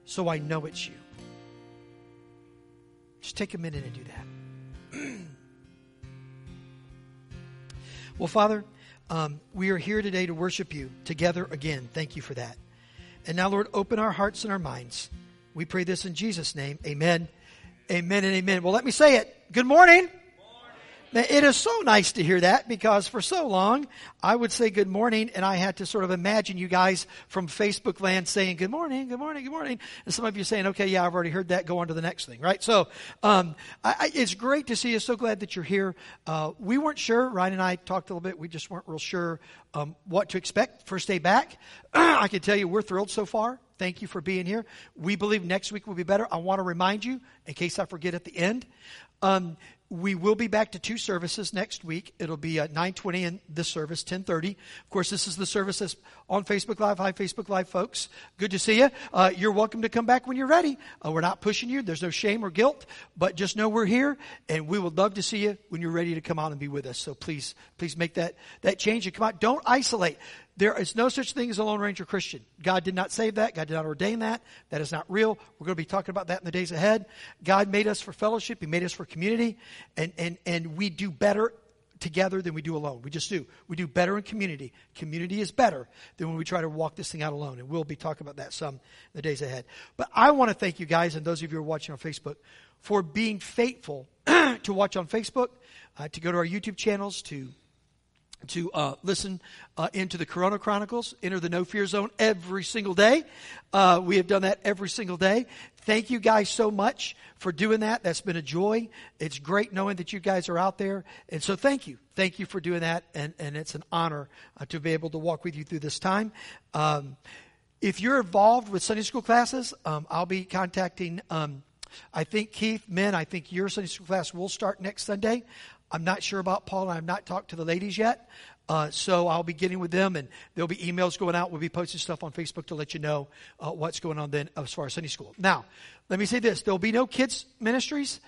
so I know it's you. Just take a minute and do that. Well, Father, we are here today to worship you together again. Thank you for that. And now, Lord, open our hearts and our minds. We pray this in Jesus' name. Amen. Amen and amen. Well, let me say it. Good morning. Now, it is so nice to hear that, because for so long I would say good morning and I had to sort of imagine you guys from Facebook land saying good morning, good morning, good morning. And some of you saying, okay, yeah, I've already heard that. Go on to the next thing, right? So it's great to see you. So glad that you're here. We weren't sure. Ryan and I talked a little bit. We just weren't real sure what to expect first day back. I can tell you we're thrilled so far. Thank you for being here. We believe next week will be better. I want to remind you, in case I forget at the end, we will be back to 2 services next week. It'll be 9:20 and this service, 10:30. Of course, this is the service that's on Facebook Live. Hi, Facebook Live folks. Good to see you. You're welcome to come back when you're ready. We're not pushing you. There's no shame or guilt, but just know we're here, and we would love to see you when you're ready to come out and be with us. So please make that change and come out. Don't isolate. There is no such thing as a Lone Ranger Christian. God did not save that. God did not ordain that. That is not real. We're going to be talking about that in the days ahead. God made us for fellowship. He made us for community. And we do better together than we do alone. We just do. We do better in community. Community is better than when we try to walk this thing out alone. And we'll be talking about that some in the days ahead. But I want to thank you guys, and those of you who are watching on Facebook, for being faithful to watch on Facebook, to go to our YouTube channels, to listen into the Corona Chronicles, enter the No Fear Zone every single day. We have done that every single day. Thank you guys so much for doing that. That's been a joy. It's great knowing that you guys are out there. And so thank you. Thank you for doing that. And it's an honor to be able to walk with you through this time. If you're involved with Sunday school classes, I'll be contacting, I think Keith, I think your Sunday school class will start next Sunday. I'm not sure about Paul, and I've not talked to the ladies yet. So I'll be getting with them, and there'll be emails going out. We'll be posting stuff on Facebook to let you know what's going on then as far as Sunday school. Now, let me say this. There'll be no kids ministries.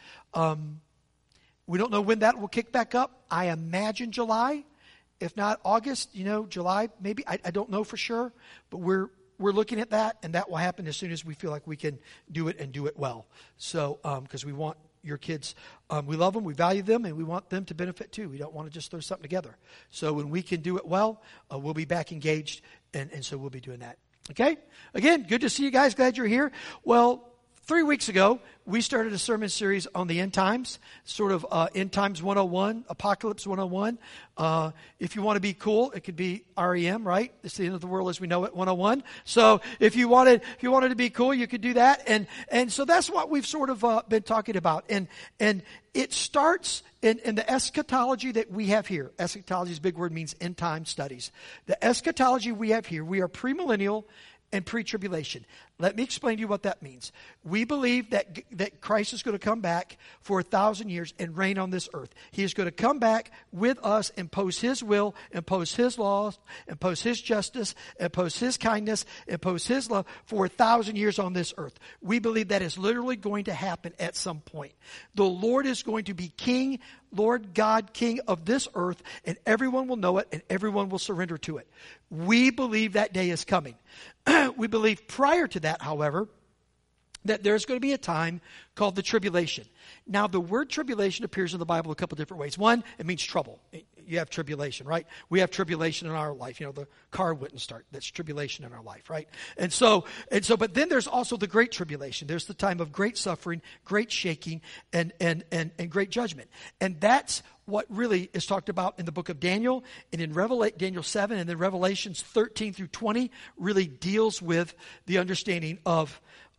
We don't know when that will kick back up. I imagine July. If not August, July, maybe. I don't know for sure, but we're looking at that, and that will happen as soon as we feel like we can do it and do it well. So, because we want your kids, we love them, we value them, and we want them to benefit too. We don't want to just throw something together. So when we can do it well, we'll be back engaged, and so we'll be doing that. Okay? Again, good to see you guys. Glad you're here. Well, 3 weeks ago, we started a sermon series on the end times, sort of End Times 101, Apocalypse 101. If you want to be cool, it could be REM, right? It's the end of the world as we know it, 101. So if you wanted to be cool, you could do that. And so that's what we've sort of been talking about. And it starts in the eschatology that we have here. Eschatology is a big word, means end time studies. The eschatology we have here, we are premillennial and pre-tribulation. Let me explain to you what that means. We believe that Christ is going to come back for 1,000 years and reign on this earth. He is going to come back with us, impose His will, impose His laws, impose His justice, impose His kindness, impose His love for 1,000 years on this earth. We believe that is literally going to happen at some point. The Lord is going to be King, Lord God, King of this earth, and everyone will know it and everyone will surrender to it. We believe that day is coming. We believe prior to that, however, that there's going to be a time called the tribulation. Now, the word tribulation appears in the Bible a couple different ways. One, it means trouble. You have tribulation, right? We have tribulation in our life. The car wouldn't start. That's tribulation in our life, right? And so, but then there's also the great tribulation. There's the time of great suffering, great shaking, and great judgment. And that's what really is talked about in the book of Daniel and in Daniel 7, and then Revelations 13 through 20 really deals with the understanding of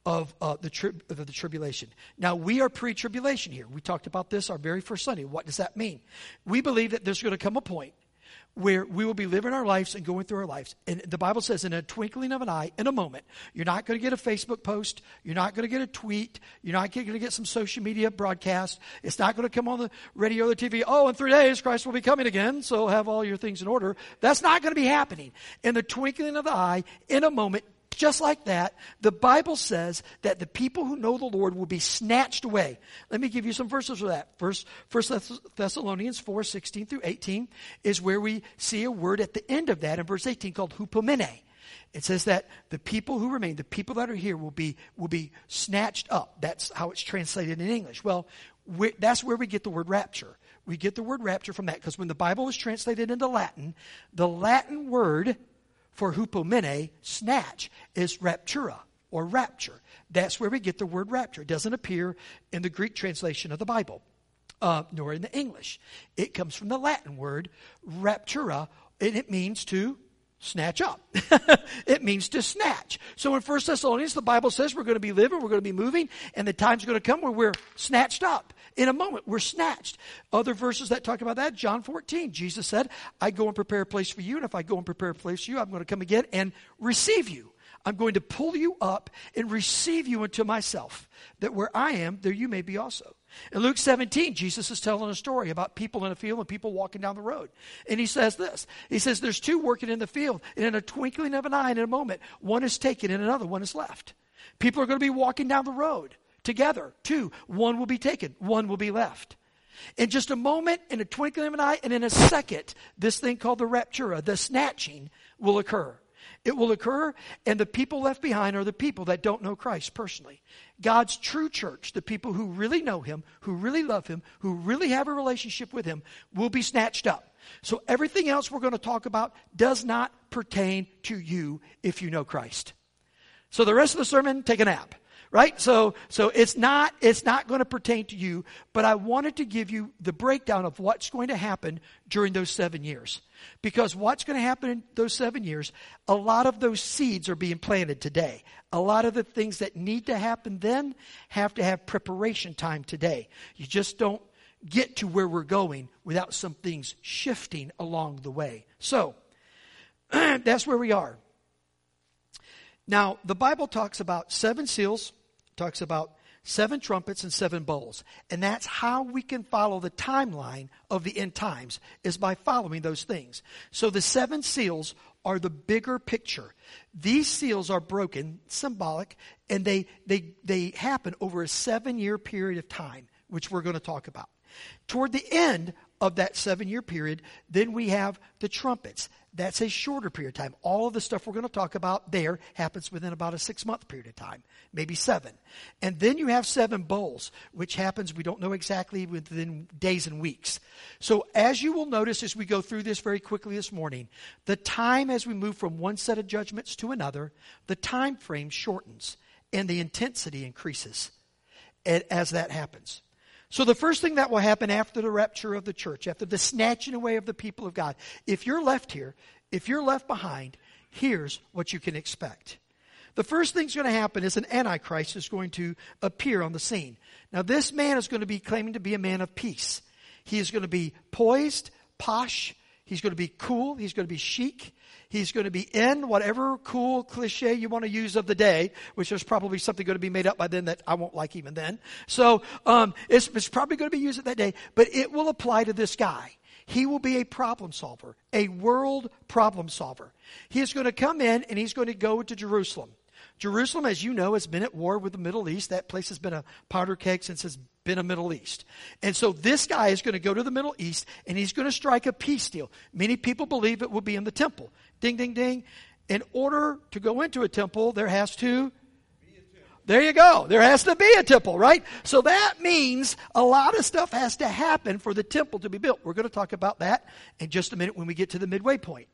the tribulation. Now, we are pre-tribulation here. We talked about this our very first Sunday. What does that mean? We believe that there's going to come a point where we will be living our lives and going through our lives. And the Bible says in a twinkling of an eye, in a moment, you're not going to get a Facebook post. You're not going to get a tweet. You're not going to get some social media broadcast. It's not going to come on the radio or the TV. Oh, in 3 days, Christ will be coming again, so have all your things in order. That's not going to be happening. In the twinkling of the eye, in a moment, just like that, the Bible says that the people who know the Lord will be snatched away. Let me give you some verses for that. First Thessalonians 4, 16 through 18 is where we see a word at the end of that in verse 18 called hupomene. It says that the people who remain, the people that are here will be snatched up. That's how it's translated in English. Well, that's where we get the word rapture. We get the word rapture from that because when the Bible was translated into Latin, the Latin word for hupomene, snatch, is raptura or rapture. That's where we get the word rapture. It doesn't appear in the Greek translation of the Bible, nor in the English. It comes from the Latin word raptura, and it means to snatch up. It means to snatch. So in 1 Thessalonians, the Bible says we're going to be living, we're going to be moving, and the time's going to come where we're snatched up. In a moment, we're snatched. Other verses that talk about that, John 14, Jesus said, I go and prepare a place for you, and if I go and prepare a place for you, I'm going to come again and receive you. I'm going to pull you up and receive you into myself, that where I am, there you may be also. In Luke 17, Jesus is telling a story about people in a field and people walking down the road. And he says this. He says, there's two working in the field, and in a twinkling of an eye, in a moment, one is taken and another one is left. People are going to be walking down the road together. Two, one will be taken, one will be left. In just a moment, in a twinkling of an eye, and in a second, this thing called the raptura, the snatching, will occur. It will occur, and the people left behind are the people that don't know Christ personally. God's true church, the people who really know Him, who really love Him, who really have a relationship with Him, will be snatched up. So everything else we're going to talk about does not pertain to you if you know Christ. So the rest of the sermon, take a nap. Right? So it's not going to pertain to you, but I wanted to give you the breakdown of what's going to happen during those 7 years. Because what's going to happen in those 7 years, a lot of those seeds are being planted today. A lot of the things that need to happen then have to have preparation time today. You just don't get to where we're going without some things shifting along the way. So, that's where we are. Now, the Bible talks about 7 seals, talks about 7 trumpets and 7 bowls. And that's how we can follow the timeline of the end times, is by following those things. So the 7 seals are the bigger picture. These seals are broken, symbolic, and they happen over a 7-year period of time, which we're going to talk about. Toward the end of that 7-year period, then we have the trumpets. That's a shorter period of time. All of the stuff we're going to talk about there happens within about a 6-month period of time, maybe 7. And then you have 7 bowls, which happens, we don't know exactly, within days and weeks. So as you will notice as we go through this very quickly this morning, the time as we move from one set of judgments to another, the time frame shortens and the intensity increases as that happens. So the first thing that will happen after the rapture of the church, after the snatching away of the people of God, if you're left here, if you're left behind, here's what you can expect. The first thing's going to happen is an Antichrist is going to appear on the scene. Now this man is going to be claiming to be a man of peace. He is going to be poised, posh. He's going to be cool. He's going to be chic. He's going to be in whatever cool cliche you want to use of the day, which is probably something going to be made up by then that I won't like even then. So it's probably going to be used at that day, but it will apply to this guy. He will be a problem solver, a world problem solver. He is going to come in and he's going to go to Jerusalem. Jerusalem, as you know, has been at war with the Middle East. That place has been a powder keg since it's been a Middle East. And so this guy is going to go to the Middle East and he's going to strike a peace deal. Many people believe it will be in the temple. Ding, ding, ding. In order to go into a temple, there has to be a temple. There you go. There has to be a temple, right? So that means a lot of stuff has to happen for the temple to be built. We're going to talk about that in just a minute when we get to the midway point.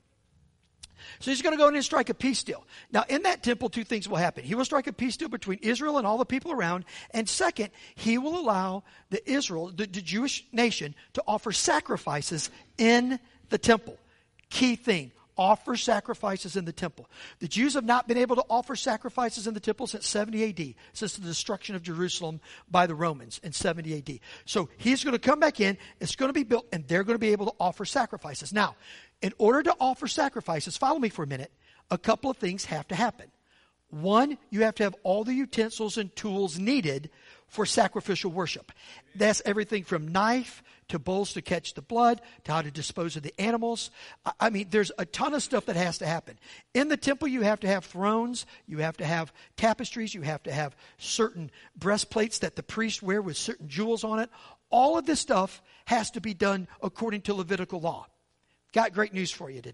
So he's going to go in and strike a peace deal. Now, in that temple, 2 things will happen. He will strike a peace deal between Israel and all the people around. And second, he will allow the Jewish nation to offer sacrifices in the temple. Key thing, offer sacrifices in the temple. The Jews have not been able to offer sacrifices in the temple since 70 AD, since the destruction of Jerusalem by the Romans in 70 AD. So he's going to come back in, it's going to be built, and they're going to be able to offer sacrifices. Now, in order to offer sacrifices, follow me for a minute, a couple of things have to happen. One, you have to have all the utensils and tools needed for sacrificial worship. That's everything from knife to bowls to catch the blood, to how to dispose of the animals. I mean, there's a ton of stuff that has to happen. In the temple, you have to have thrones, you have to have tapestries, you have to have certain breastplates that the priests wear with certain jewels on it. All of this stuff has to be done according to Levitical law. Got great news for you today.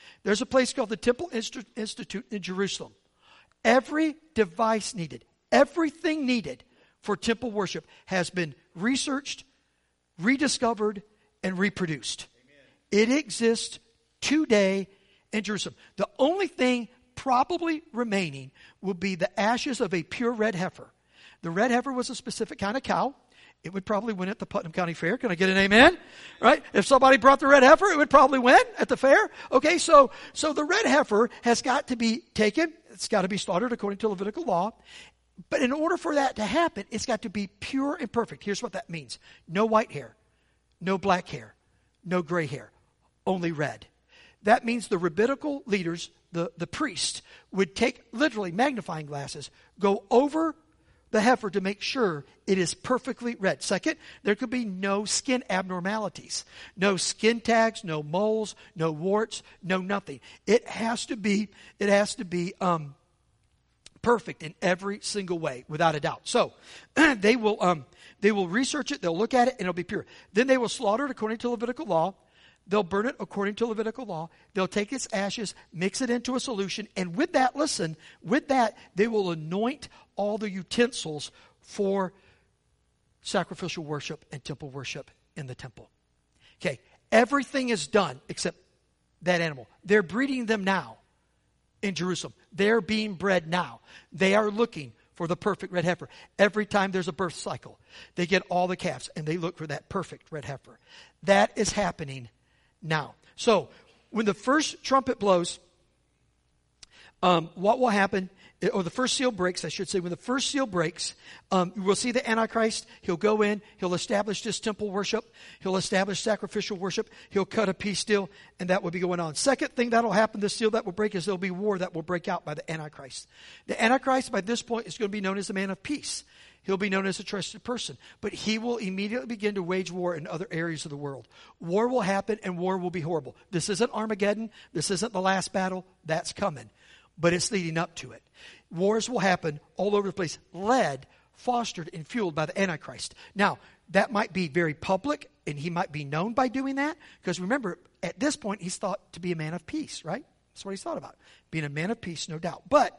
There's a place called the Temple Institute in Jerusalem. Every device needed, everything needed for temple worship has been researched, rediscovered, and reproduced. Amen. It exists today in Jerusalem. The only thing probably remaining will be the ashes of a pure red heifer. The red heifer was a specific kind of cow. It would probably win at the Putnam County Fair. Can I get an amen? Right? If somebody brought the red heifer, it would probably win at the fair. Okay, so the red heifer has got to be taken. It's got to be slaughtered according to Levitical law. But in order for that to happen, it's got to be pure and perfect. Here's what that means. No white hair, no black hair, no gray hair, only red. That means the rabbinical leaders, the priest, would take literally magnifying glasses, go over the heifer to make sure it is perfectly red. Second, there could be no skin abnormalities, no skin tags, no moles, no warts, no nothing. It has to be perfect in every single way, without a doubt. So they will research it, they'll look at it, and it'll be pure. Then they will slaughter it according to Levitical law. They'll burn it according to Levitical law. They'll take its ashes, mix it into a solution, and with that, they will anoint all the utensils for sacrificial worship and temple worship in the temple. Okay, everything is done except that animal. They're breeding them now in Jerusalem. They're being bred now. They are looking for the perfect red heifer. Every time there's a birth cycle, they get all the calves and they look for that perfect red heifer. That is happening now. So when the first trumpet blows, what will happen, or the first seal breaks, I should say, when the first seal breaks, we'll see the Antichrist. He'll go in, he'll establish this temple worship, he'll establish sacrificial worship, he'll cut a peace deal, and that will be going on. Second thing that'll happen, the seal that will break, is there'll be war that will break out by the Antichrist. The Antichrist, by this point, is going to be known as the man of peace. He'll be known as a trusted person. But he will immediately begin to wage war in other areas of the world. War will happen, and war will be horrible. This isn't Armageddon. This isn't the last battle. That's coming. But it's leading up to it. Wars will happen all over the place, led, fostered, and fueled by the Antichrist. Now, that might be very public, and he might be known by doing that. Because remember, at this point, he's thought to be a man of peace, right? That's what he's thought about. Being a man of peace, no doubt. But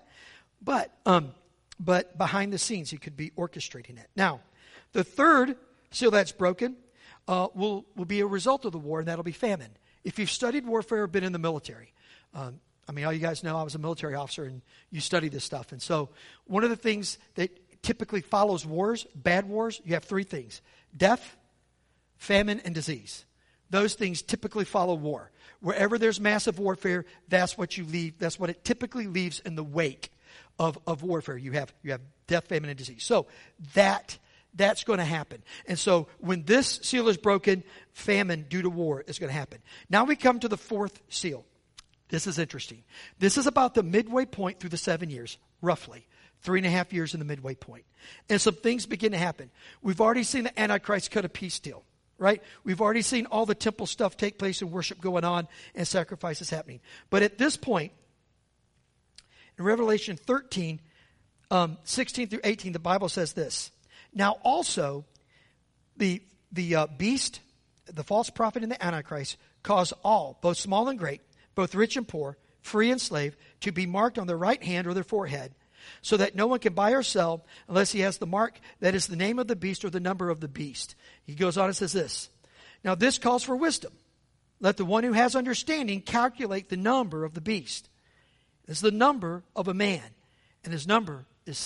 behind the scenes, he could be orchestrating it. Now, the third seal that's broken will be a result of the war, and that'll be famine. If you've studied warfare or been in the military, all you guys know I was a military officer, and you study this stuff. And so one of the things that typically follows wars, bad wars, you have three things: death, famine, and disease. Those things typically follow war. Wherever there's massive warfare, that's what you leave. That's what it typically leaves in the wake of warfare. You have death, famine, and disease. So that's going to happen. And so when this seal is broken, famine due to war is going to happen. Now we come to the fourth seal. This is interesting. This is about the midway point through the 7 years, roughly. 3.5 years in the midway point. And some things begin to happen. We've already seen the Antichrist cut a peace deal, right? We've already seen all the temple stuff take place and worship going on and sacrifices happening. But at this point, in Revelation 13, 16 through 18, the Bible says this: Now also, the beast, the false prophet, and the Antichrist cause all, both small and great, both rich and poor, free and slave, to be marked on their right hand or their forehead, so that no one can buy or sell unless he has the mark that is the name of the beast or the number of the beast. He goes on and says this: Now this calls for wisdom. Let the one who has understanding calculate the number of the beast. It's the number of a man, and his number is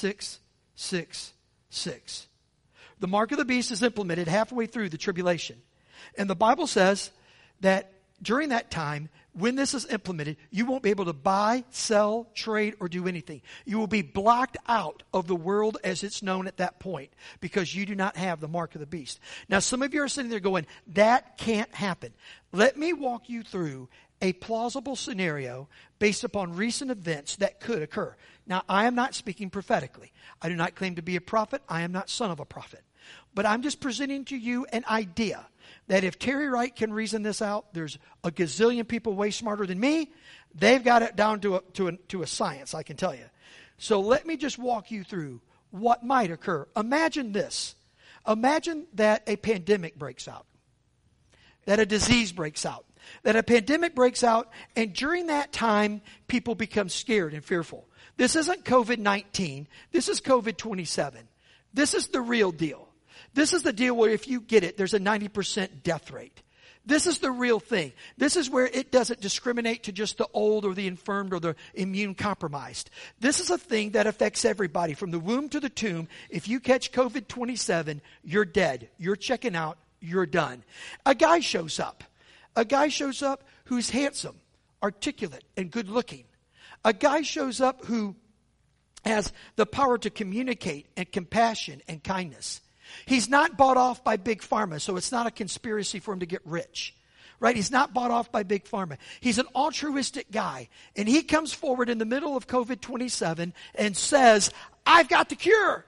666. The mark of the beast is implemented halfway through the tribulation. And the Bible says that during that time, when this is implemented, you won't be able to buy, sell, trade, or do anything. You will be blocked out of the world as it's known at that point because you do not have the mark of the beast. Now, some of you are sitting there going, that can't happen. Let me walk you through a plausible scenario based upon recent events that could occur. Now, I am not speaking prophetically. I do not claim to be a prophet. I am not son of a prophet. But I'm just presenting to you an idea that if Terry Wright can reason this out, there's a gazillion people way smarter than me. They've got it down to a science, I can tell you. So let me just walk you through what might occur. Imagine this. Imagine that a pandemic breaks out, that a disease breaks out, that a pandemic breaks out, and during that time, people become scared and fearful. This isn't COVID-19. This is COVID-27. This is the real deal. This is the deal where if you get it, there's a 90% death rate. This is the real thing. This is where it doesn't discriminate to just the old or the infirmed or the immune compromised. This is a thing that affects everybody from the womb to the tomb. If you catch COVID-27, you're dead. You're checking out. You're done. A guy shows up. A guy shows up who's handsome, articulate, and good looking. A guy shows up who has the power to communicate and compassion and kindness. He's not bought off by Big Pharma, so it's not a conspiracy for him to get rich. Right? He's not bought off by Big Pharma. He's an altruistic guy. And he comes forward in the middle of COVID-27 and says, I've got the cure.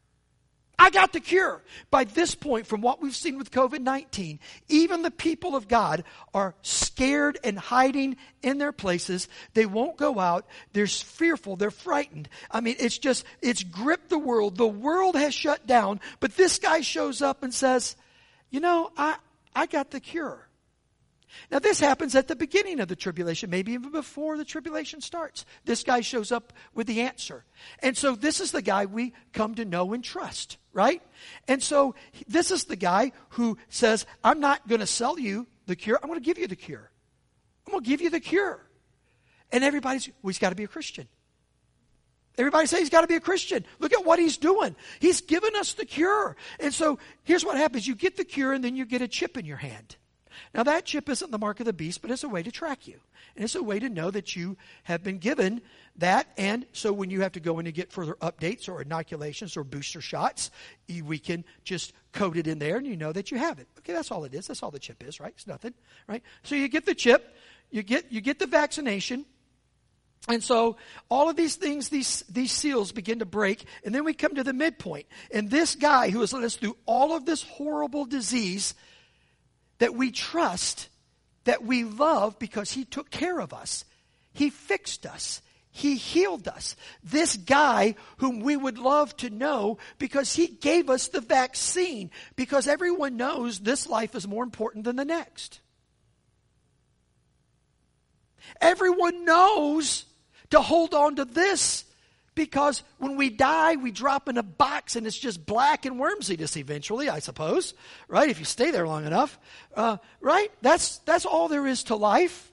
I got the cure. By this point, from what we've seen with COVID-19, even the people of God are scared and hiding in their places. They won't go out. They're fearful. They're frightened. I mean, it's gripped the world. The world has shut down. But this guy shows up and says, I got the cure. Now, this happens at the beginning of the tribulation, maybe even before the tribulation starts. This guy shows up with the answer. And so this is the guy we come to know and trust, right? And so this is the guy who says, I'm not going to sell you the cure. I'm going to give you the cure. I'm going to give you the cure. And everybody's, he's got to be a Christian. Everybody say he's got to be a Christian. Look at what he's doing. He's given us the cure. And so here's what happens. You get the cure and then you get a chip in your hand. Now, that chip isn't the mark of the beast, but it's a way to track you. And it's a way to know that you have been given that. And so when you have to go in and get further updates or inoculations or booster shots, we can just code it in there and you know that you have it. Okay, that's all it is. That's all the chip is, right? It's nothing, right? So you get the chip, you get the vaccination. And so all of these things, these seals begin to break. And then we come to the midpoint. And this guy who has led us through all of this horrible disease that we trust, that we love because he took care of us. He fixed us. He healed us. This guy whom we would love to know because he gave us the vaccine. Because everyone knows this life is more important than the next. Everyone knows to hold on to this because when we die, we drop in a box and it's just black and wormsiness eventually, I suppose. Right? If you stay there long enough. Right? That's all there is to life.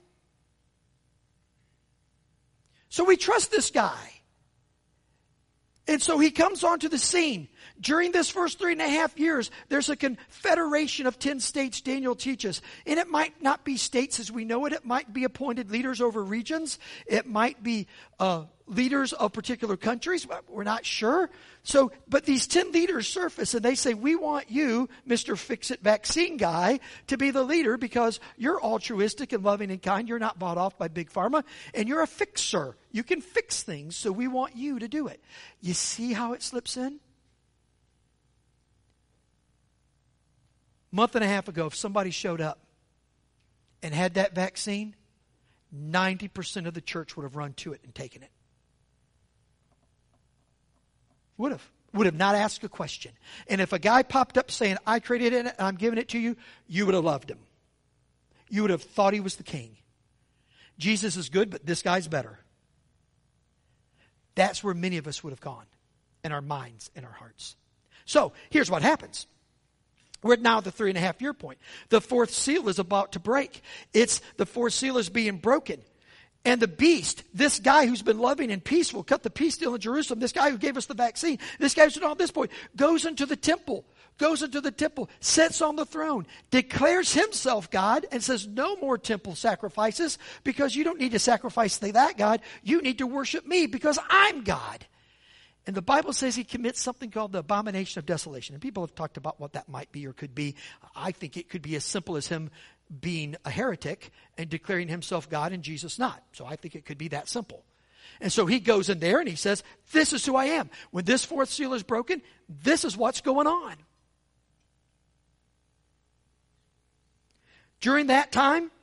So we trust this guy. And so he comes onto the scene. During this first 3.5 years, there's a confederation of 10 states, Daniel teaches. And it might not be states as we know it. It might be appointed leaders over regions. It might be leaders of particular countries. We're not sure. So, but these 10 leaders surface and they say, we want you, Mr. Fix-It vaccine guy, to be the leader because you're altruistic and loving and kind. You're not bought off by Big Pharma. And you're a fixer. You can fix things, so we want you to do it. You see how it slips in? Month and a half ago, if somebody showed up and had that vaccine, 90% of the church would have run to it and taken it. Would have not asked a question. And if a guy popped up saying, I created it and I'm giving it to you, you would have loved him. You would have thought he was the king. Jesus is good, but this guy's better. That's where many of us would have gone in our minds and our hearts. So here's what happens. We're now at the 3.5 year point. The fourth seal is about to break. The fourth seal is being broken. And the beast, this guy who's been loving and peaceful, cut the peace deal in Jerusalem, this guy who gave us the vaccine, this guy who's at this point, goes into the temple, sits on the throne, declares himself God, and says no more temple sacrifices because you don't need to sacrifice to that God. You need to worship me because I'm God. And the Bible says he commits something called the abomination of desolation. And people have talked about what that might be or could be. I think it could be as simple as him being a heretic and declaring himself God and Jesus not. So I think it could be that simple. And so he goes in there and he says, this is who I am. When this fourth seal is broken, this is what's going on. During that time,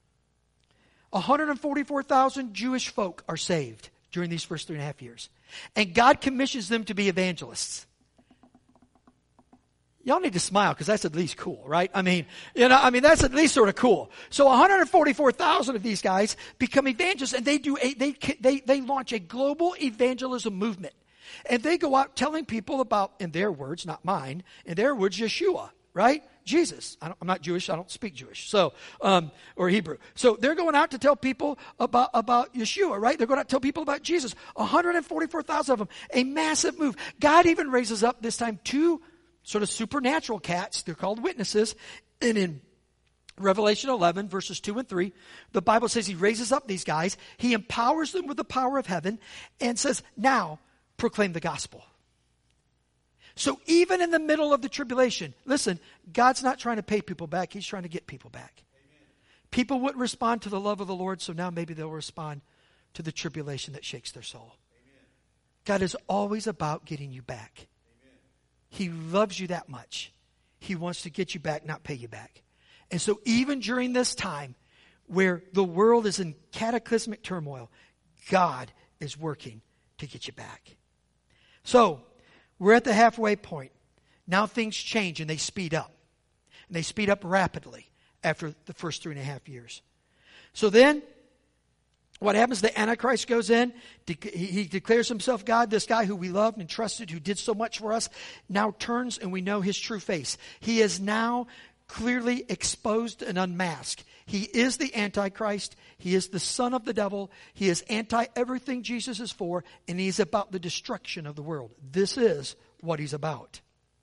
144,000 Jewish folk are saved during these first 3.5 years. And God commissions them to be evangelists. Y'all need to smile because that's at least cool, right? That's at least sort of cool. So 144,000 of these guys become evangelists, and they launch a global evangelism movement. And they go out telling people about, in their words, not mine, in their words, Yeshua, right? Jesus. I'm not Jewish. I don't speak Jewish. So, or Hebrew. So they're going out to tell people about Yeshua, right? They're going out to tell people about Jesus. 144,000 of them. A massive move. God even raises up this time 2 sort of supernatural cats. They're called witnesses. And in Revelation 11, verses 2 and 3, the Bible says he raises up these guys. He empowers them with the power of heaven and says, now proclaim the gospel. So even in the middle of the tribulation, listen, God's not trying to pay people back. He's trying to get people back. Amen. People wouldn't respond to the love of the Lord, so now maybe they'll respond to the tribulation that shakes their soul. Amen. God is always about getting you back. Amen. He loves you that much. He wants to get you back, not pay you back. And so even during this time where the world is in cataclysmic turmoil, God is working to get you back. So, we're at the halfway point. Now things change and they speed up. And they speed up rapidly after the first 3.5 years. So then, what happens? The Antichrist goes in. He declares himself God. This guy who we loved and trusted, who did so much for us, now turns and we know his true face. He is now clearly exposed and unmasked. He is the Antichrist. He is the son of the devil. He is anti-everything Jesus is for, and he's about the destruction of the world. This is what he's about.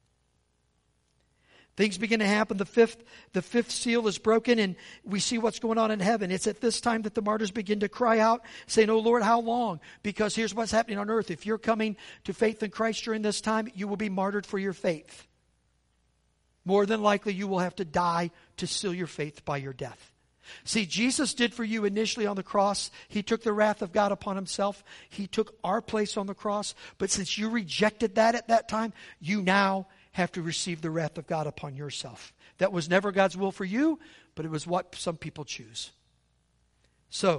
Things begin to happen. The fifth seal is broken, and we see what's going on in heaven. It's at this time that the martyrs begin to cry out, saying, "Oh Lord, how long?" Because here's what's happening on earth. If you're coming to faith in Christ during this time, you will be martyred for your faith. More than likely, you will have to die to seal your faith by your death. See, Jesus did for you initially on the cross. He took the wrath of God upon himself. He took our place on the cross. But since you rejected that at that time, you now have to receive the wrath of God upon yourself. That was never God's will for you, but it was what some people choose. So,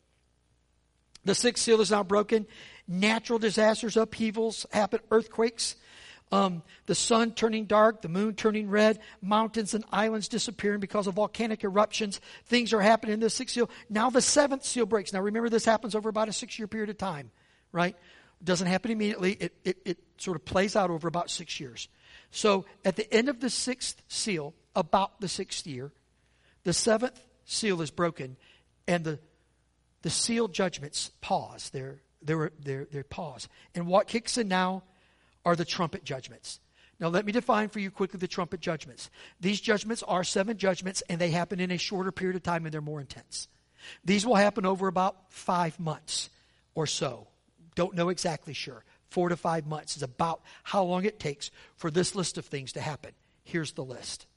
the 6th seal is now broken. Natural disasters, upheavals happen, earthquakes. The sun turning dark, the moon turning red, mountains and islands disappearing because of volcanic eruptions. Things are happening in the 6th seal. Now the 7th seal breaks. Now remember, this happens over about a 6-year period of time, right? It doesn't happen immediately. It sort of plays out over about 6 years. So at the end of the 6th seal, about the 6th year, the 7th seal is broken, and the seal judgments pause. They're pause. And what kicks in now are the trumpet judgments. Now let me define for you quickly the trumpet judgments. These judgments are 7 judgments, and they happen in a shorter period of time, and they're more intense. These will happen over about 5 months or so. Don't know exactly sure. 4 to 5 months is about how long it takes for this list of things to happen. Here's the list.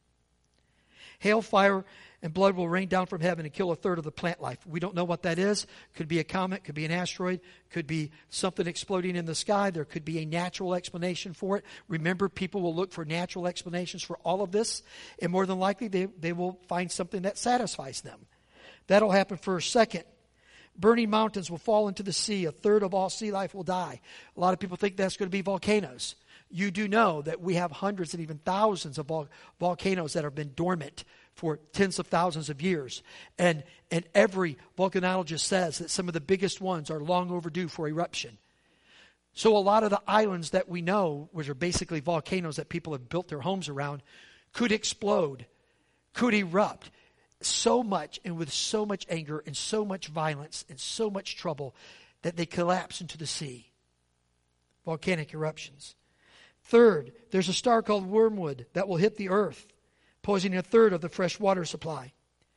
Hail, fire, and blood will rain down from heaven and kill 1/3 of the plant life. We don't know what that is. Could be a comet, could be an asteroid, could be something exploding in the sky. There could be a natural explanation for it. Remember, people will look for natural explanations for all of this, and more than likely they will find something that satisfies them. That'll happen first. Second, burning mountains will fall into the sea. 1/3 of all sea life will die. A lot of people think that's going to be volcanoes. You do know that we have hundreds and even thousands of volcanoes that have been dormant for tens of thousands of years. And every volcanologist says that some of the biggest ones are long overdue for eruption. So a lot of the islands that we know, which are basically volcanoes that people have built their homes around, could explode, could erupt so much and with so much anger and so much violence and so much trouble that they collapse into the sea. Volcanic eruptions. Third, there's a star called wormwood that will hit the earth, poisoning 1/3 of the fresh water supply.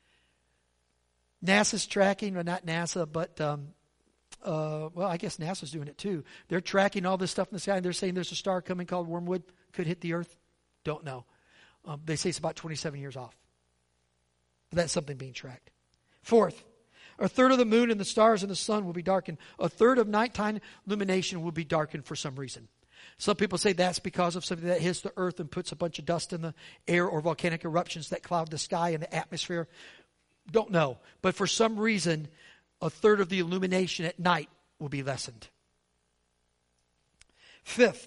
NASA's tracking, well, not NASA, but, well, I guess NASA's doing it too. They're tracking all this stuff in the sky, and they're saying there's a star coming called wormwood, could hit the earth. Don't know. They say it's about 27 years off. But that's something being tracked. Fourth, 1/3 of the moon and the stars and the sun will be darkened. 1/3 of nighttime illumination will be darkened for some reason. Some people say that's because of something that hits the earth and puts a bunch of dust in the air, or volcanic eruptions that cloud the sky and the atmosphere. Don't know. But for some reason, 1/3 of the illumination at night will be lessened. Fifth,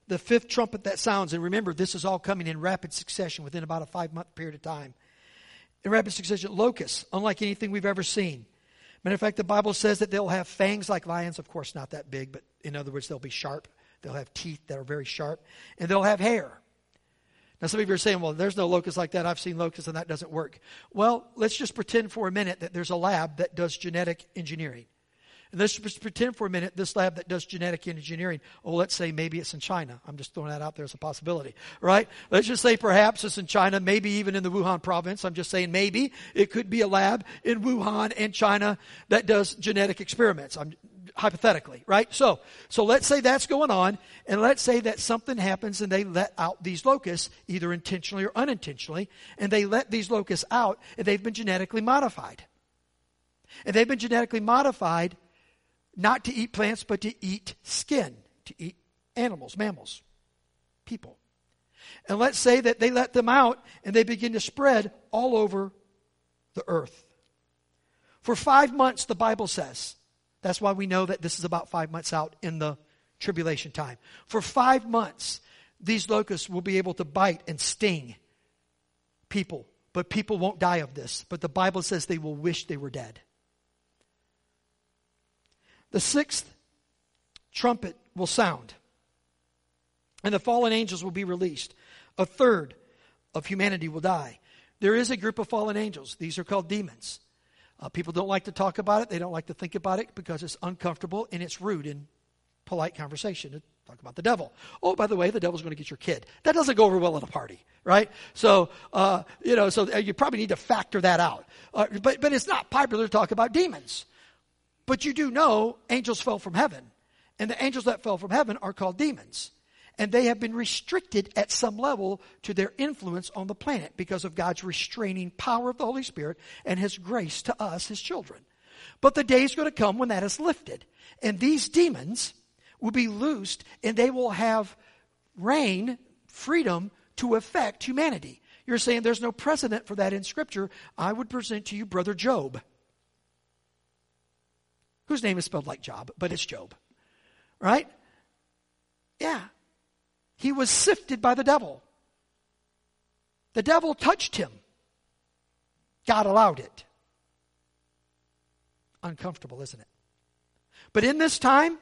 the fifth trumpet that sounds, and remember, this is all coming in rapid succession within about a 5-month period of time. In rapid succession, locusts, unlike anything we've ever seen. Matter of fact, the Bible says that they'll have fangs like lions. Of course, not that big, but in other words, they'll be sharp. They'll have teeth that are very sharp. And they'll have hair. Now, some of you are saying, well, there's no locusts like that. I've seen locusts and that doesn't work. Well, let's just pretend for a minute that there's a lab that does genetic engineering. And let's just pretend for a minute this lab that does genetic engineering, let's say maybe it's in China. I'm just throwing that out there as a possibility, right? Let's just say perhaps it's in China, maybe even in the Wuhan province. I'm just saying maybe it could be a lab in Wuhan and China that does genetic experiments. Hypothetically, right? So let's say that's going on, and let's say that something happens and they let out these locusts, either intentionally or unintentionally, and they let these locusts out, and they've been genetically modified. And they've been genetically modified not to eat plants, but to eat skin, to eat animals, mammals, people. And let's say that they let them out, and they begin to spread all over the earth. For 5 months, the Bible says. That's why we know that this is about 5 months out in the tribulation time. For 5 months, these locusts will be able to bite and sting people. But people won't die of this. But the Bible says they will wish they were dead. The sixth trumpet will sound. And the fallen angels will be released. A third of humanity will die. There is a group of fallen angels. These are called demons. People don't like to talk about it. They don't like to think about it because it's uncomfortable and it's rude in polite conversation to talk about the devil. Oh, by the way, the devil's going to get your kid. That doesn't go over well at a party, right? So, so you probably need to factor that out. But it's not popular to talk about demons. But you do know angels fell from heaven. And the angels that fell from heaven are called demons. And they have been restricted at some level to their influence on the planet because of God's restraining power of the Holy Spirit and His grace to us, His children. But the day is going to come when that is lifted. And these demons will be loosed and they will have reign, freedom to affect humanity. You're saying there's no precedent for that in Scripture. I would present to you Brother Job, whose name is spelled like Job, but it's Job. Right? Yeah. He was sifted by the devil. The devil touched him. God allowed it. Uncomfortable, isn't it? But in this time,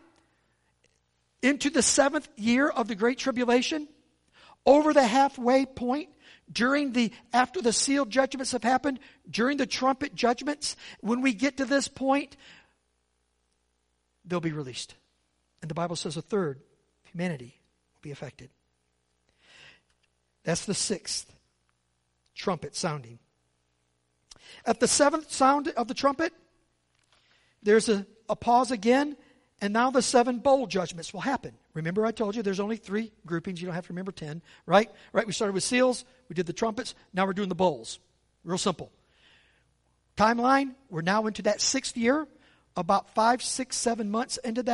into the 7th year of the Great Tribulation, over the halfway point, after the sealed judgments have happened, during the trumpet judgments, when we get to this point, they'll be released. And the Bible says a third of humanity be affected. That's the 6th trumpet sounding. At the 7th sound of the trumpet, there's a pause again, and now the 7 bowl judgments will happen. Remember I told you there's only 3 groupings. You don't have to remember 10, right? Right, we started with seals, we did the trumpets, now we're doing the bowls. Real simple. Timeline, we're now into that 6th year. About 5, 6, 7 months into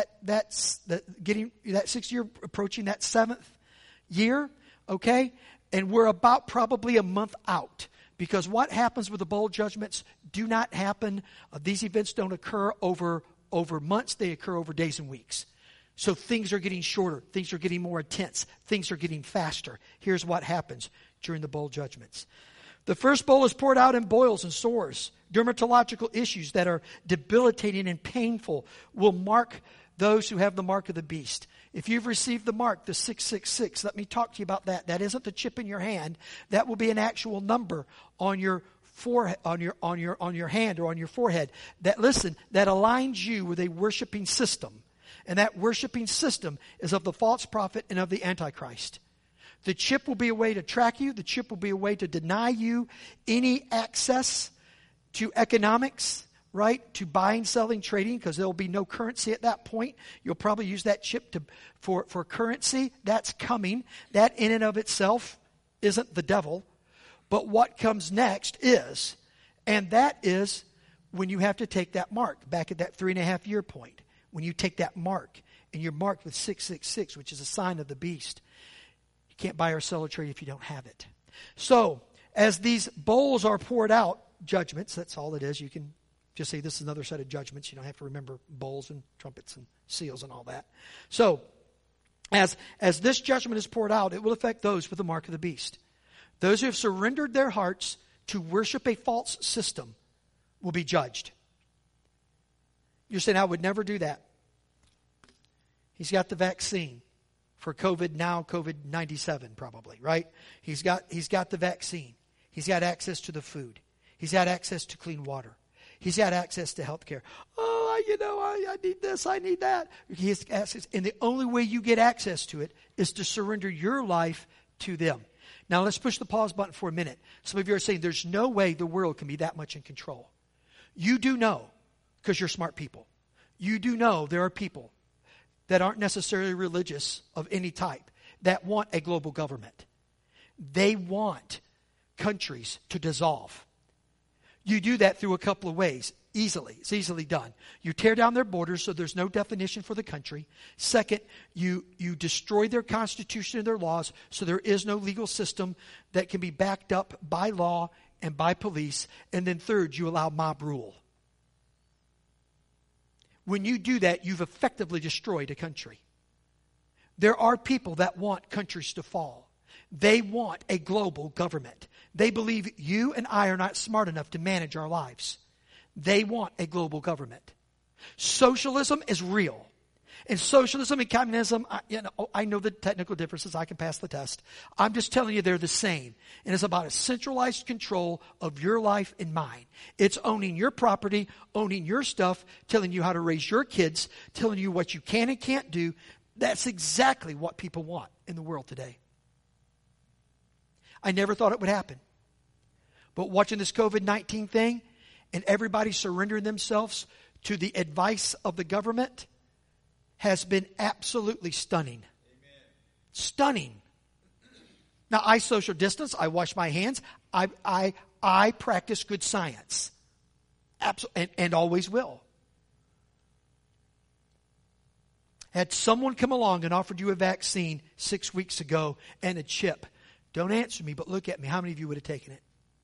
getting that 6th year, approaching that 7th year, okay? And we're about probably a month out. Because what happens with the bowl judgments do not happen. These events don't occur over months. They occur over days and weeks. So things are getting shorter. Things are getting more intense. Things are getting faster. Here's what happens during the bowl judgments. The first bowl is poured out in boils and sores. Dermatological issues that are debilitating and painful will mark those who have the mark of the beast. If you've received the mark, the 666, let me talk to you about that. That isn't the chip in your hand. That will be an actual number on your forehead, on your hand or on your forehead. That aligns you with a worshiping system. And that worshiping system is of the false prophet and of the Antichrist. The chip will be a way to track you. The chip will be a way to deny you any access to economics, right? To buying, selling, trading, because there will be no currency at that point. You'll probably use that chip for currency. That's coming. That in and of itself isn't the devil. But what comes next is, and that is when you have to take that mark back at that 3.5 year point. When you take that mark and you're marked with 666, which is a sign of the beast. You can't buy or sell or trade if you don't have it. So, as these bowls are poured out, judgments, that's all it is. You can just say this is another set of judgments. You don't have to remember bowls and trumpets and seals and all that. So, As this judgment is poured out, it will affect those with the mark of the beast. Those who have surrendered their hearts to worship a false system will be judged. You're saying, I would never do that. He's got the vaccine for COVID now, COVID-97 probably, right? He's got the vaccine. He's got access to the food. He's got access to clean water. He's got access to health care. Oh, I need this, I need that. He has access, and the only way you get access to it is to surrender your life to them. Now let's push the pause button for a minute. Some of you are saying there's no way the world can be that much in control. You do know, because you're smart people, you do know there are people that aren't necessarily religious of any type that want a global government. They want countries to dissolve. You do that through a couple of ways. Easily. It's easily done. You tear down their borders so there's no definition for the country. Second, you destroy their constitution and their laws so there is no legal system that can be backed up by law and by police. And then third, you allow mob rule. When you do that, you've effectively destroyed a country. There are people that want countries to fall. They want a global government. They believe you and I are not smart enough to manage our lives. They want a global government. Socialism is real. And socialism and communism, I know the technical differences. I can pass the test. I'm just telling you they're the same. And it's about a centralized control of your life and mine. It's owning your property, owning your stuff, telling you how to raise your kids, telling you what you can and can't do. That's exactly what people want in the world today. I never thought it would happen. But watching this COVID-19 thing and everybody surrendering themselves to the advice of the government has been absolutely stunning. Amen. Stunning. Now, I social distance. I wash my hands. I practice good science. And always will. Had someone come along and offered you a vaccine 6 weeks ago and a chip, don't answer me, but look at me. How many of you would have taken it?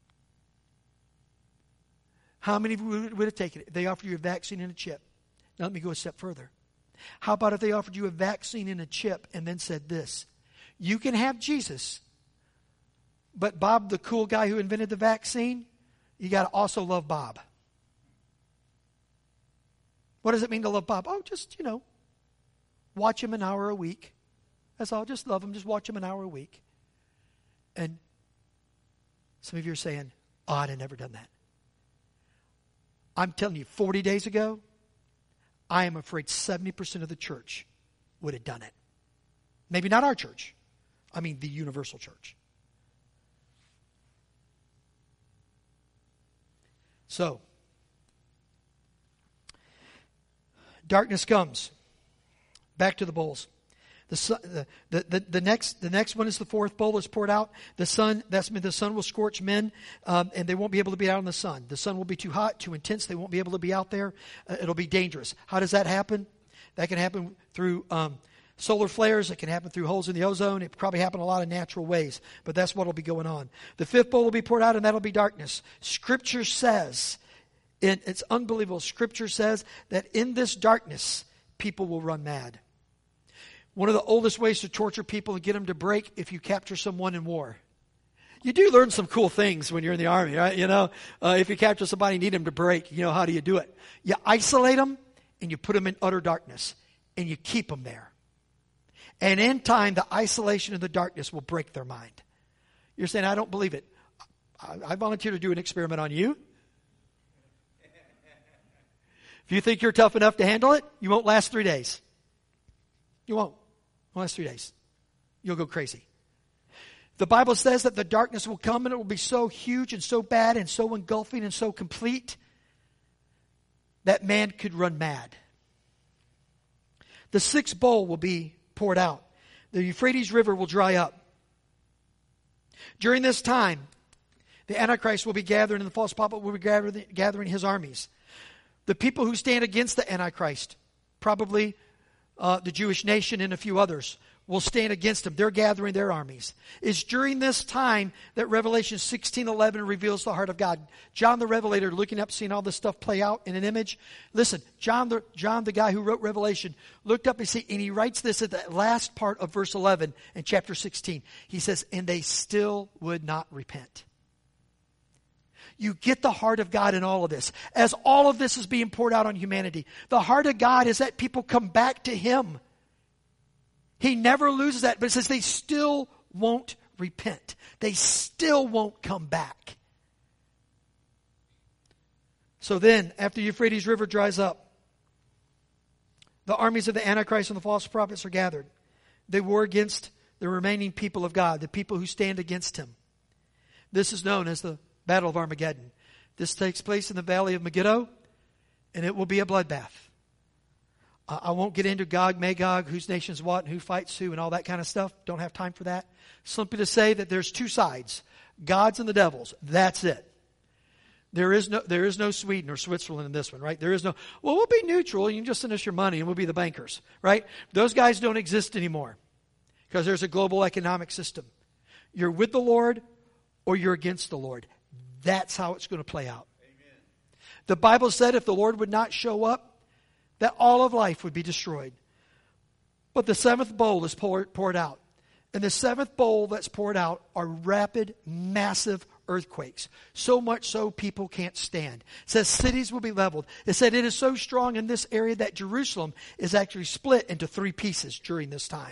How many of you would have taken it if they offered you a vaccine and a chip? Now let me go a step further. How about if they offered you a vaccine and a chip and then said this? You can have Jesus, but Bob, the cool guy who invented the vaccine, you got to also love Bob. What does it mean to love Bob? Oh, just, watch him an hour a week. That's all. Just love him. Just watch him an hour a week. And some of you are saying, oh, I'd have never done that. I'm telling you, 40 days ago, I am afraid 70% of the church would have done it. Maybe not our church. I mean the universal church. So, darkness comes. Back to the bowls. The next one is the fourth bowl is poured out. The sun will scorch men, and they won't be able to be out in the sun. The sun will be too hot, too intense. They won't be able to be out there. It'll be dangerous. How does that happen? That can happen through solar flares. It can happen through holes in the ozone. It probably happen a lot of natural ways, but that's what will be going on. The fifth bowl will be poured out, and that'll be darkness. Scripture says, and it's unbelievable, Scripture says that in this darkness, people will run mad. One of the oldest ways to torture people and get them to break if you capture someone in war. You do learn some cool things when you're in the army, right? If you capture somebody and need them to break, how do you do it? You isolate them and you put them in utter darkness and you keep them there. And in time, the isolation and the darkness will break their mind. You're saying, I don't believe it. I volunteer to do an experiment on you. If you think you're tough enough to handle it, you won't last 3 days. You won't. Last 3 days. You'll go crazy. The Bible says that the darkness will come and it will be so huge and so bad and so engulfing and so complete that man could run mad. The sixth bowl will be poured out. The Euphrates River will dry up. During this time, the Antichrist will be gathering and the false prophet will be gathering his armies. The people who stand against the Antichrist, probably the Jewish nation and a few others, will stand against him. They're gathering their armies. It's during this time that Revelation 16:11 reveals the heart of God. John the Revelator, looking up, seeing all this stuff play out in an image. Listen, John the guy who wrote Revelation, looked up and he writes this at the last part of verse 11 in chapter 16. He says, and they still would not repent. You get the heart of God in all of this. As all of this is being poured out on humanity, the heart of God is that people come back to Him. He never loses that, but it says they still won't repent. They still won't come back. So then, after the Euphrates River dries up, the armies of the Antichrist and the false prophets are gathered. They war against the remaining people of God, the people who stand against Him. This is known as the Battle of Armageddon. This takes place in the valley of Megiddo, and it will be a bloodbath. I won't get into Gog, Magog, whose nation's what, and who fights who, and all that kind of stuff. Don't have time for that. Simply to say that there's two sides, God's and the devil's. That's it. There is no Sweden or Switzerland in this one, right? There is no, well, we'll be neutral. You can just send us your money and we'll be the bankers, right? Those guys don't exist anymore because there's a global economic system. You're with the Lord or you're against the Lord. That's how it's going to play out. Amen. The Bible said if the Lord would not show up, that all of life would be destroyed. But the seventh bowl is poured out. And the seventh bowl that's poured out are rapid, massive earthquakes. So much so people can't stand. It says cities will be leveled. It said it is so strong in this area that Jerusalem is actually split into 3 pieces during this time.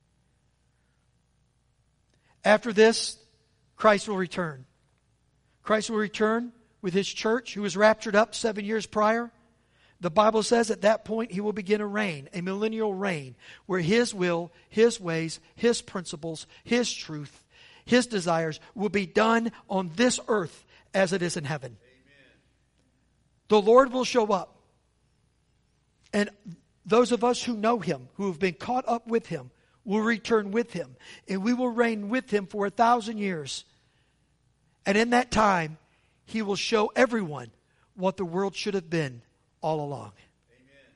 After this, Christ will return. Christ will return with His church, who was raptured up 7 years prior. The Bible says at that point He will begin a reign, a millennial reign, where His will, His ways, His principles, His truth, His desires will be done on this earth as it is in heaven. Amen. The Lord will show up. And those of us who know Him, who have been caught up with Him, will return with Him. And we will reign with Him for 1,000 years. And in that time, He will show everyone what the world should have been all along. Amen.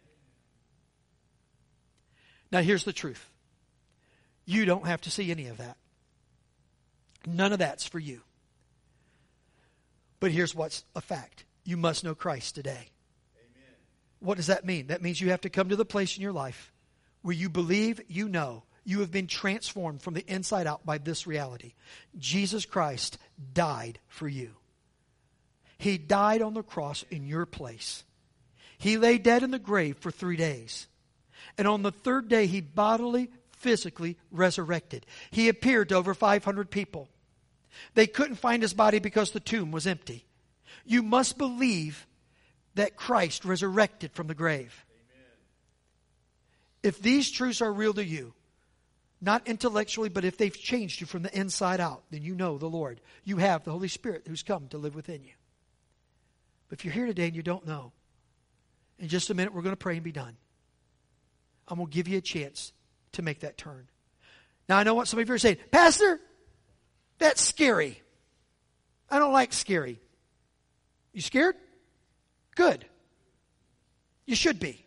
Now here's the truth. You don't have to see any of that. None of that's for you. But here's what's a fact. You must know Christ today. Amen. What does that mean? That means you have to come to the place in your life where you believe, you know, you have been transformed from the inside out by this reality. Jesus Christ died for you. He died on the cross in your place. He lay dead in the grave for 3 days. And on the 3rd day, He bodily, physically resurrected. He appeared to over 500 people. They couldn't find His body because the tomb was empty. You must believe that Christ resurrected from the grave. Amen. If these truths are real to you, not intellectually, but if they've changed you from the inside out, then you know the Lord. You have the Holy Spirit who's come to live within you. But if you're here today and you don't know, in just a minute, we're going to pray and be done. I'm going to give you a chance to make that turn. Now, I know what some of you are saying. Pastor, that's scary. I don't like scary. You scared? Good. You should be.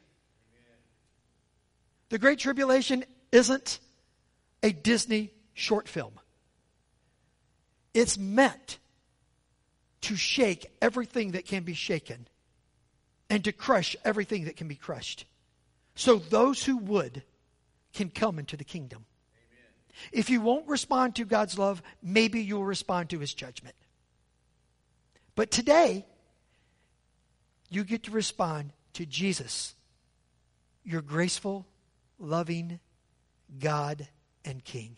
The Great Tribulation isn't a Disney short film. It's meant to shake everything that can be shaken and to crush everything that can be crushed. So those who would can come into the kingdom. Amen. If you won't respond to God's love, maybe you'll respond to His judgment. But today, you get to respond to Jesus, your graceful, loving God and King.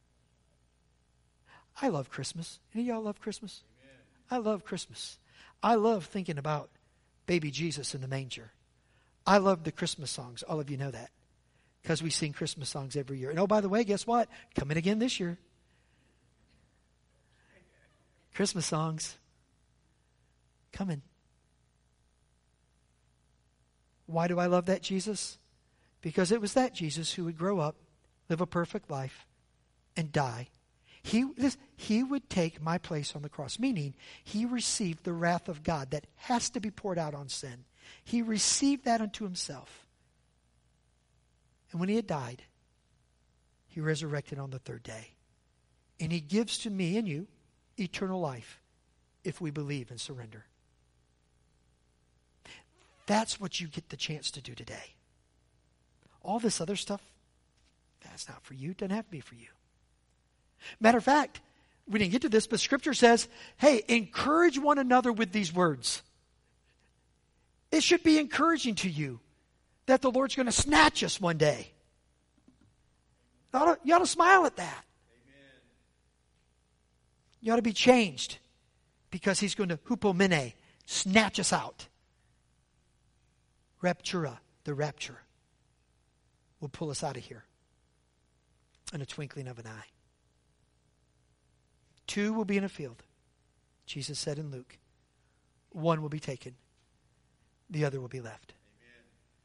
I love Christmas. Any of y'all love Christmas? Amen. I love Christmas. I love thinking about baby Jesus in the manger. I love the Christmas songs. All of you know that. Because we sing Christmas songs every year. And oh, by the way, guess what? Coming again this year. Christmas songs. Coming. Why do I love that Jesus? Because it was that Jesus who would grow up, live a perfect life, and die. He would take my place on the cross, meaning He received the wrath of God that has to be poured out on sin. He received that unto Himself. And when He had died, He resurrected on the third day. And He gives to me and you eternal life if we believe and surrender. That's what you get the chance to do today. All this other stuff, that's not for you. It doesn't have to be for you. Matter of fact, we didn't get to this, but Scripture says, hey, encourage one another with these words. It should be encouraging to you that the Lord's going to snatch us one day. You ought to smile at that. Amen. You ought to be changed because He's going to hupomene, snatch us out. Raptura, the rapture, will pull us out of here in a twinkling of an eye. 2 will be in a field, Jesus said in Luke. 1 will be taken. The other will be left. Amen.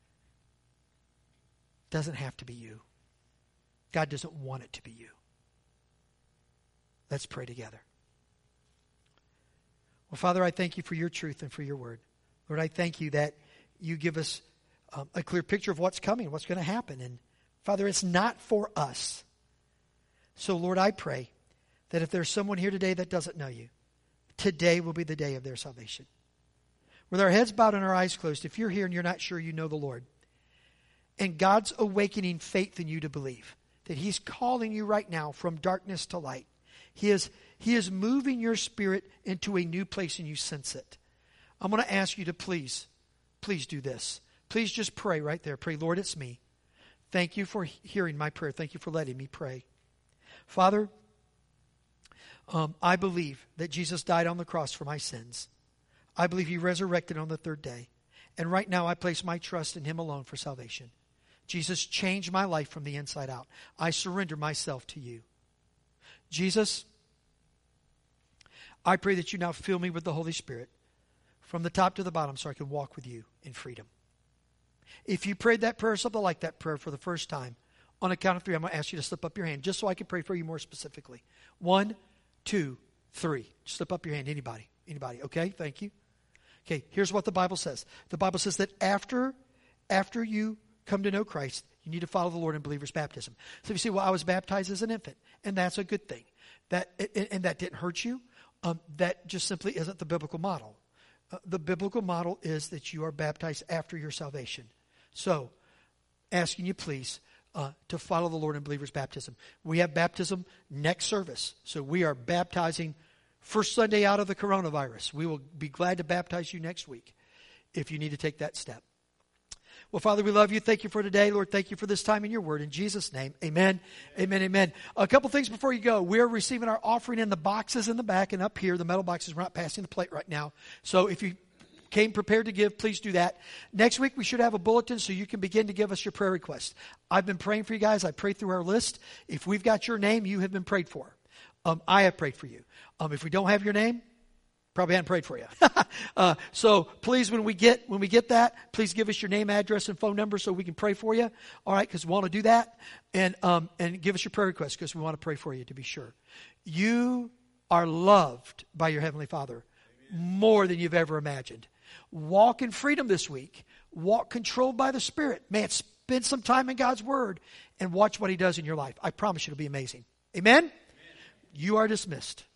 Doesn't have to be you. God doesn't want it to be you. Let's pray together. Well, Father, I thank you for your truth and for your word. Lord, I thank you that you give us a clear picture of what's coming, what's going to happen. And Father, it's not for us. So, Lord, I pray that if there's someone here today that doesn't know you, today will be the day of their salvation. With our heads bowed and our eyes closed, if you're here and you're not sure you know the Lord, and God's awakening faith in you to believe that He's calling you right now from darkness to light. He is moving your spirit into a new place and you sense it. I'm going to ask you to please do this. Please just pray right there. Pray, Lord, it's me. Thank you for hearing my prayer. Thank you for letting me pray. Father, I believe that Jesus died on the cross for my sins. I believe He resurrected on the third day. And right now I place my trust in Him alone for salvation. Jesus, change my life from the inside out. I surrender myself to you. Jesus, I pray that you now fill me with the Holy Spirit from the top to the bottom so I can walk with you in freedom. If you prayed that prayer, something like that prayer for the first time, on a count of 3, I'm going to ask you to slip up your hand just so I can pray for you more specifically. 1, 2, 3. Just slip up your hand. Anybody? Anybody? Okay, thank you. Okay, here's what the Bible says. The Bible says that after you come to know Christ, you need to follow the Lord in believer's baptism. So if you say, well, I was baptized as an infant, and that's a good thing. That didn't hurt you. That just simply isn't the biblical model. The biblical model is that you are baptized after your salvation. So, asking you please to follow the Lord in believer's baptism. We have baptism next service. So we are baptizing first Sunday out of the coronavirus. We will be glad to baptize you next week if you need to take that step. Well, Father, we love you. Thank you for today. Lord, thank you for this time in your word. In Jesus' name, amen, amen, amen. A couple things before you go. We're receiving our offering in the boxes in the back and up here, the metal boxes. We're not passing the plate right now. So if you came prepared to give, please do that. Next week, we should have a bulletin so you can begin to give us your prayer requests. I've been praying for you guys. I prayed through our list. If we've got your name, you have been prayed for. I have prayed for you. If we don't have your name, probably haven't prayed for you. So please, when we get that, please give us your name, address, and phone number so we can pray for you. All right, because we want to do that. And give us your prayer requests because we want to pray for you to be sure. You are loved by your Heavenly Father more than you've ever imagined. Walk in freedom this week. Walk controlled by the Spirit. Man, spend some time in God's Word and watch what He does in your life. I promise you it'll be amazing. Amen? You are dismissed.